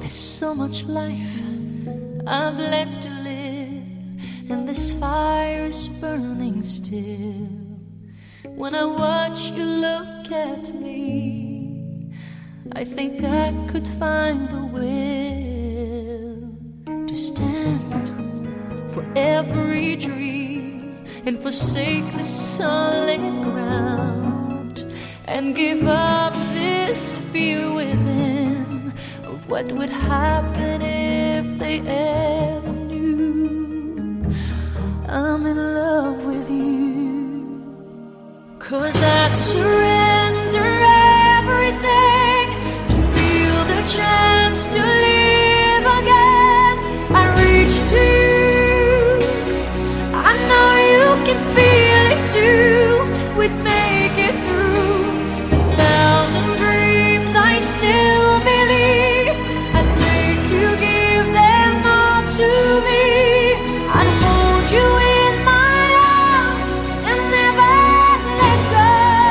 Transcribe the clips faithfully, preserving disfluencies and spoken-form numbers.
There's so much life I've left to live, and this fire is burning still. When I watch you look at me, I think I could find the will to stand for every dream and forsake the solid ground, and give up this fear within of what would happen if they ever knew I'm in love with you. 'Cause I'd surrender everything to feel the chance to live again. I reach to you, I know you can feel it too. We'd make it through a thousand dreams, I still believe. I'd make you give them all to me. I'd hold you in my arms and never let go.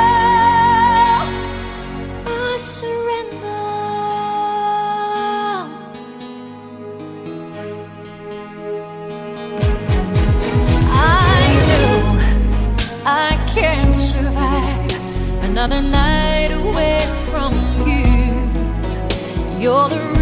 I surrender. I know I can't survive another night away from you. You're the